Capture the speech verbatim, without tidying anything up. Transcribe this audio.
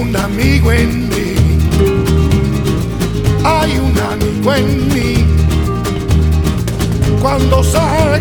un amigo en mí, hay un amigo en mí. Cuando sale